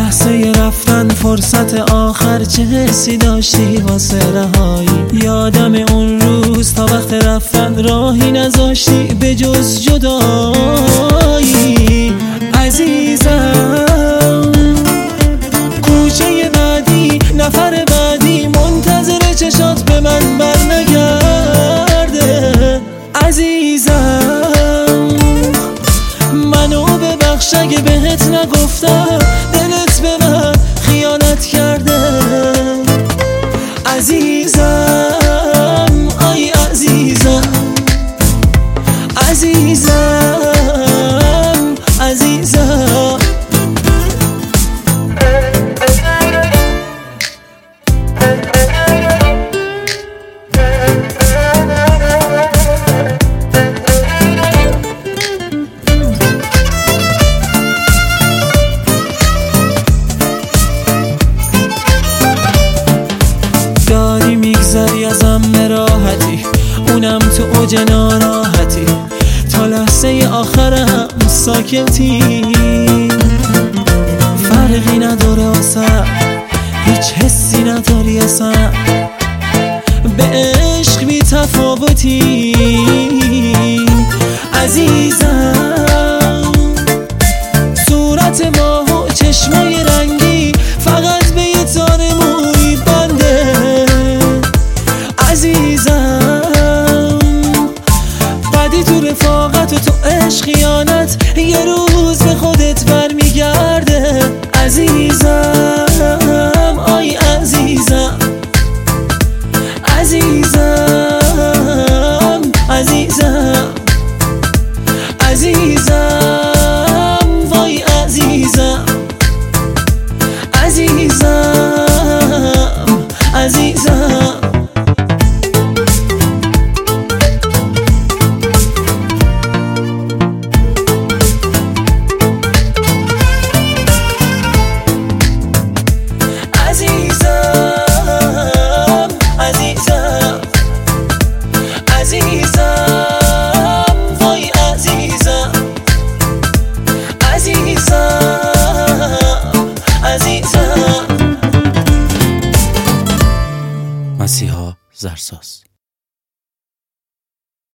لحظه رفتن فرصت آخر چه حسی داشتی واسه رهایی؟ یادم اون روز تا وقت رفتن راهی نذاشتی به جز جدایی. عزیزم کوچه بعدی نفر بعدی منتظر چشات به من برنگرده. عزیزم منو ببخش اگه بهت نگفتم دلت به من خیانت کرده. عزیزم آی عزیزم عزیزم عزیزم. داری میگذری ازم راحتی، اونم تو اوج ناراحتی، تا لحظه آخرم ساکتی. فرقی نداره واسم، هیچ حسی نداری اصلا، به عشق بی تفاوتی. عزیزم صورت ماه و چشمای رنگی فقط به یه تار موی بنده. عزیزم بعدی تو رفاقت و تو عشق خیانت یه روز به خودت برمیگرده. عزیزم آی عزیزم عزیزم